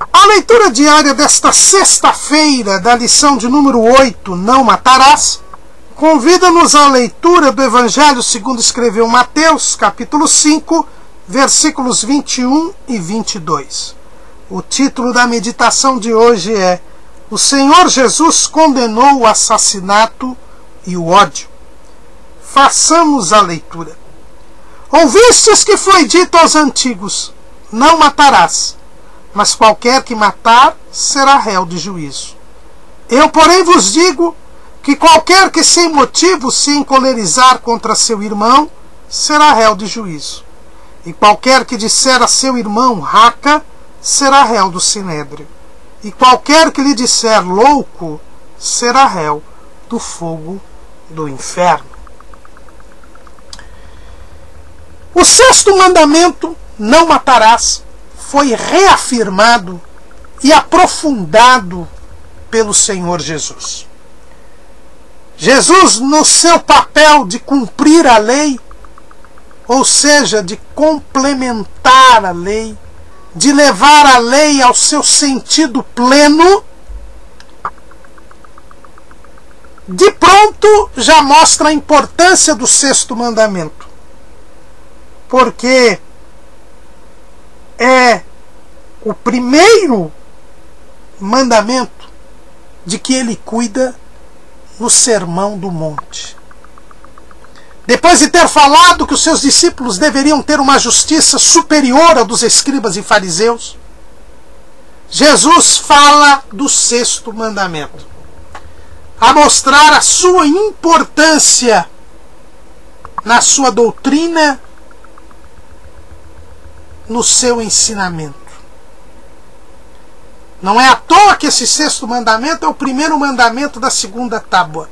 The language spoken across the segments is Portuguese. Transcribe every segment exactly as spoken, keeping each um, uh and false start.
A leitura diária desta sexta-feira, da lição de número oito, Não Matarás, convida-nos à leitura do Evangelho segundo escreveu Mateus, capítulo cinco, versículos vinte e um e vinte e dois. O título da meditação de hoje é: O Senhor Jesus condenou o assassinato e o ódio. Façamos a leitura. Ouvistes que foi dito aos antigos: Não matarás, mas qualquer que matar será réu de juízo. Eu, porém, vos digo que qualquer que sem motivo se encolerizar contra seu irmão será réu de juízo. E qualquer que disser a seu irmão raca será réu do sinédrio. E qualquer que lhe disser louco será réu do fogo do inferno. O sexto mandamento, não matarás, foi reafirmado e aprofundado pelo Senhor Jesus. Jesus, no seu papel de cumprir a lei, ou seja, de complementar a lei, de levar a lei ao seu sentido pleno, de pronto já mostra a importância do sexto mandamento, porque é o primeiro mandamento de que ele cuida no Sermão do Monte. Depois de ter falado que os seus discípulos deveriam ter uma justiça superior à dos escribas e fariseus, Jesus fala do sexto mandamento, a mostrar a sua importância na sua doutrina, no seu ensinamento. Não é à toa que esse sexto mandamento é o primeiro mandamento da segunda tábua,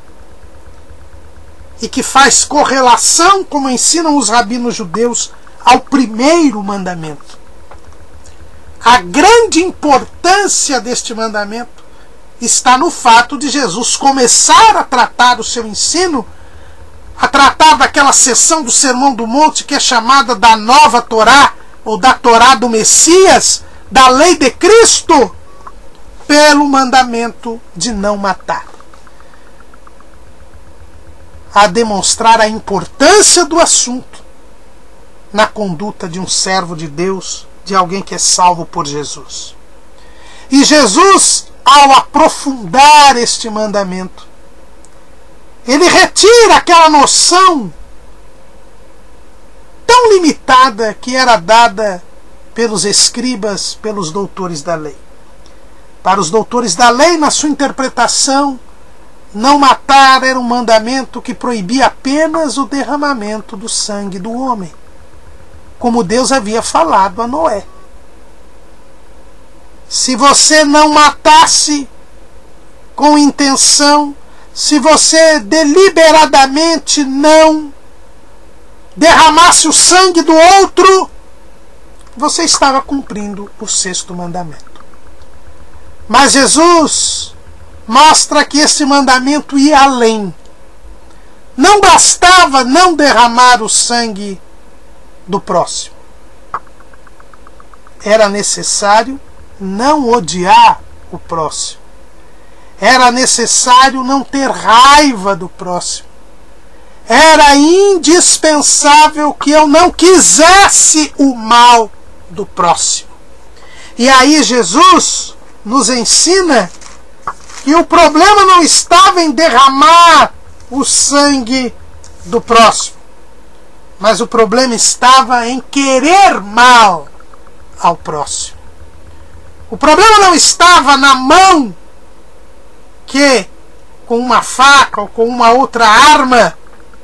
e que faz correlação, como ensinam os rabinos judeus, ao primeiro mandamento. A grande importância deste mandamento está no fato de Jesus começar a tratar o seu ensino, a tratar daquela seção do Sermão do Monte que é chamada da Nova Torá, ou da Torá do Messias, da lei de Cristo, pelo mandamento de não matar, a demonstrar a importância do assunto na conduta de um servo de Deus, de alguém que é salvo por Jesus. E Jesus, ao aprofundar este mandamento, ele retira aquela noção tão limitada que era dada pelos escribas, pelos doutores da lei. Para os doutores da lei, na sua interpretação, não matar era um mandamento que proibia apenas o derramamento do sangue do homem, como Deus havia falado a Noé. Se você não matasse com intenção, se você deliberadamente não derramasse o sangue do outro, você estava cumprindo o sexto mandamento. Mas Jesus mostra que esse mandamento ia além. Não bastava não derramar o sangue do próximo. Era necessário não odiar o próximo. Era necessário não ter raiva do próximo. Era indispensável que eu não quisesse o mal do próximo. E aí Jesus nos ensina que o problema não estava em derramar o sangue do próximo, mas o problema estava em querer mal ao próximo. O problema não estava na mão que, com uma faca ou com uma outra arma,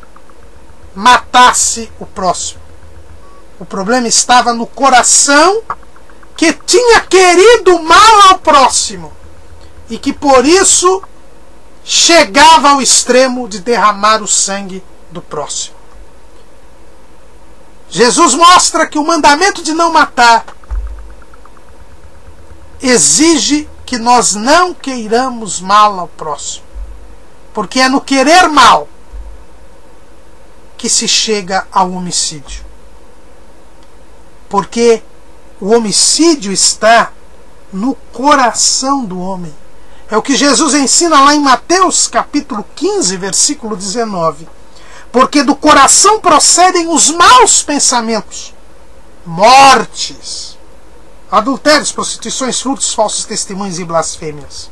matasse o próximo. O problema estava no coração que tinha querido mal ao próximo e que por isso chegava ao extremo de derramar o sangue do próximo. Jesus mostra que o mandamento de não matar exige que nós não queiramos mal ao próximo, porque é no querer mal que se chega ao homicídio. Porque o homicídio está no coração do homem. É o que Jesus ensina lá em Mateus capítulo quinze, versículo dezenove. Porque do coração procedem os maus pensamentos, mortes, adultérios, prostituições, furtos, falsos testemunhos e blasfêmias.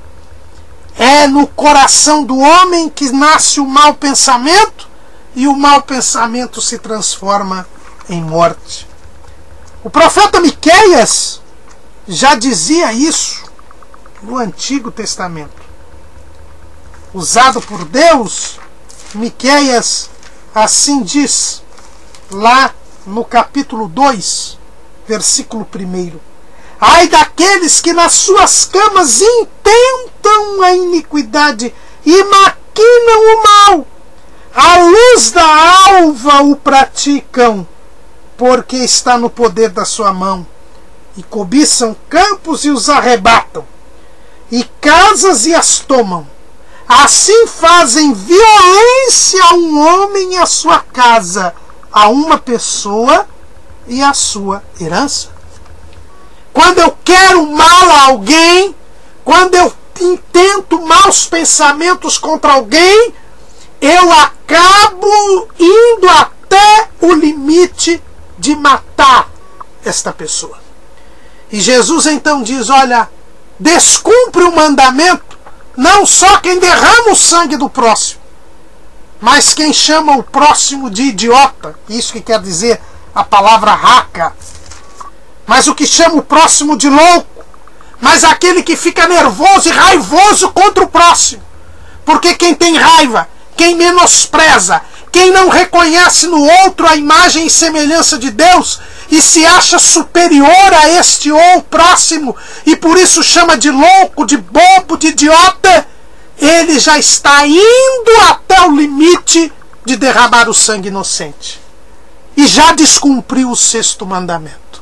É no coração do homem que nasce o mau pensamento, e o mau pensamento se transforma em morte. O profeta Miqueias já dizia isso no Antigo Testamento. Usado por Deus, Miqueias assim diz, lá no capítulo dois, versículo um. Ai daqueles que nas suas camas intentam a iniquidade e maquinam o mal, à luz da alva o praticam, porque está no poder da sua mão, e cobiçam campos e os arrebatam, e casas e as tomam. Assim fazem violência a um homem e a sua casa, a uma pessoa e a sua herança. Quando eu quero mal a alguém, quando eu intento maus pensamentos contra alguém, eu acabo indo até o limite de matar esta pessoa. E Jesus então diz, olha, descumpre o mandamento não só quem derrama o sangue do próximo, mas quem chama o próximo de idiota, isso que quer dizer a palavra raca, mas o que chama o próximo de louco, mas aquele que fica nervoso e raivoso contra o próximo, porque quem tem raiva, quem menospreza, quem não reconhece no outro a imagem e semelhança de Deus e se acha superior a este ou próximo e por isso chama de louco, de bobo, de idiota, ele já está indo até o limite de derramar o sangue inocente e já descumpriu o sexto mandamento.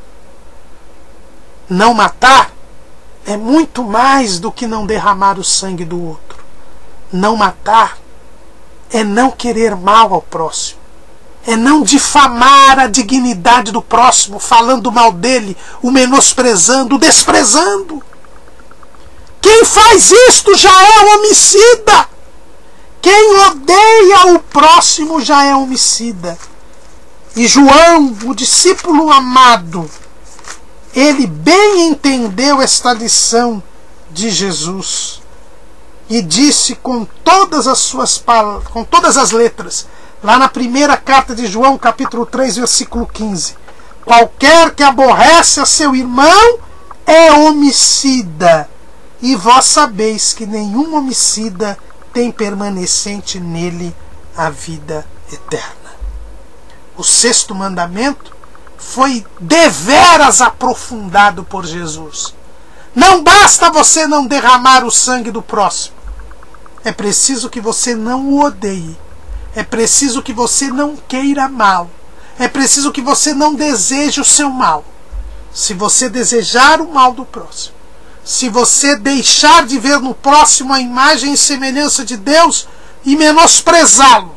Não matar é muito mais do que não derramar o sangue do outro. Não matar é não querer mal ao próximo, é não difamar a dignidade do próximo, falando mal dele, o menosprezando, o desprezando. Quem faz isto já é homicida. Quem odeia o próximo já é homicida. E João, o discípulo amado, ele bem entendeu esta lição de Jesus e disse com todas as suas palavras, com todas as letras, lá na primeira carta de João, capítulo três, versículo quinze, qualquer que aborrece a seu irmão é homicida, e vós sabeis que nenhum homicida tem permanecente nele a vida eterna. O sexto mandamento foi deveras aprofundado por Jesus. Não basta você não derramar o sangue do próximo. É preciso que você não o odeie. É preciso que você não queira mal. É preciso que você não deseje o seu mal. Se você desejar o mal do próximo, se você deixar de ver no próximo a imagem e semelhança de Deus e menosprezá-lo,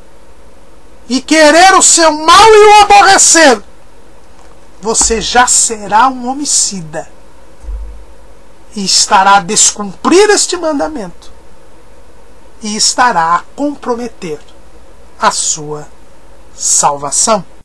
e querer o seu mal e o aborrecer, você já será um homicida e estará a descumprir este mandamento e estará a comprometer a sua salvação.